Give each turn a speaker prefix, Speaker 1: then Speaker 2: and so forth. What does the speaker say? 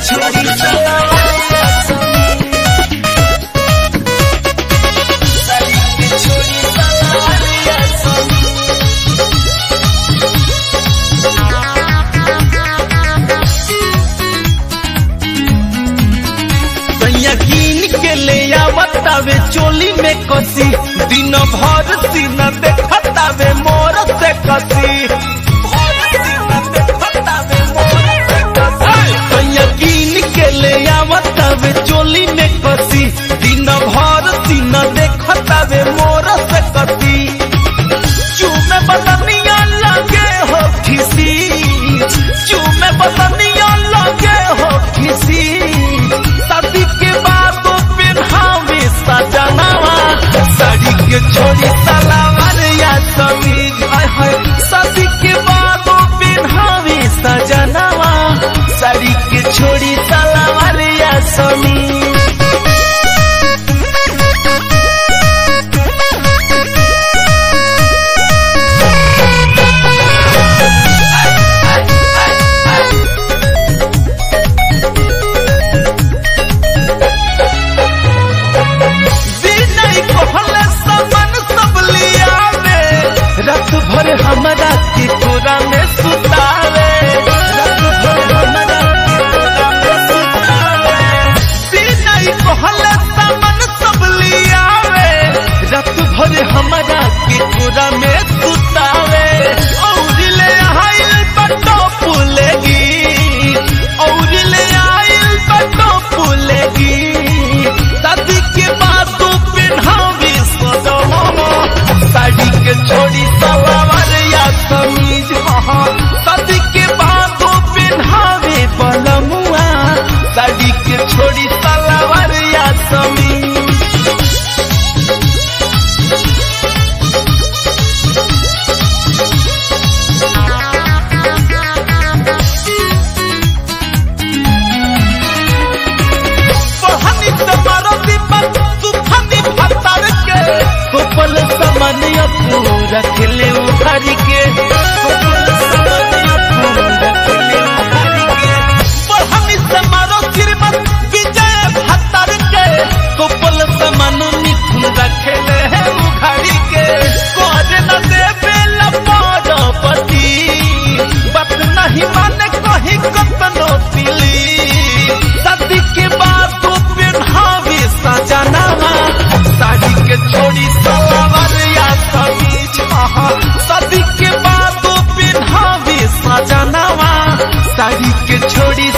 Speaker 1: छोड़ी सलवारिया समीज, साड़ी के छोड़ी सलवारिया समीज। यकीन के ले आवतावे चोली में कसी, दिन भर सीना देखतावे मोर से कसी, यकीन के ले आवतावे चोली में कसी, दिन भर सीना देखतावे मोर से कसी। चूमे बदनिया लगे हो खिसी, चूमे बदनिया लगे हो खिसी। शादी के बाद पहनावे सजनावा, साड़ी के छोड़ी सलवार या समीज। शादी के बाद पहनावे सजनावा, साड़ी के छोड़ी सलवार या समीज। रात भर हमरा के कोरा में सुतावे, रात भर हमरा के कोरा में सुतावे। बिना कहले सामान सब लियावे, रात भर हमरा के कोरा में सुतावे। और ले आइल बटो फूलेगी, और ले आइल बटो फूलेगी। शादी के बाद तू पहनावी सजनावा, साड़ी के छोड़ी सलवार या समीज। शादी के बाद पहनावे बलमुआ, साड़ी के छोड़ी सलवार या समीज। बहनी तुम्हारा दीपक सुखनी भतर के, गोपल सामान पूरा खेले उखारी के, बहनी समारो श्रीमत विजय भतर के, गोपल सामान मिथुन रखेले है उखारी के। कोरे न देवे लपरपति, बात नहीं माने कही कतनो तिली। शादी के बाद पहनावे सजनावा, साड़ी के छोड़ी सलवार या समीज। शादी के बाद पहनावे सजनावा, साड़ी के छोड़ी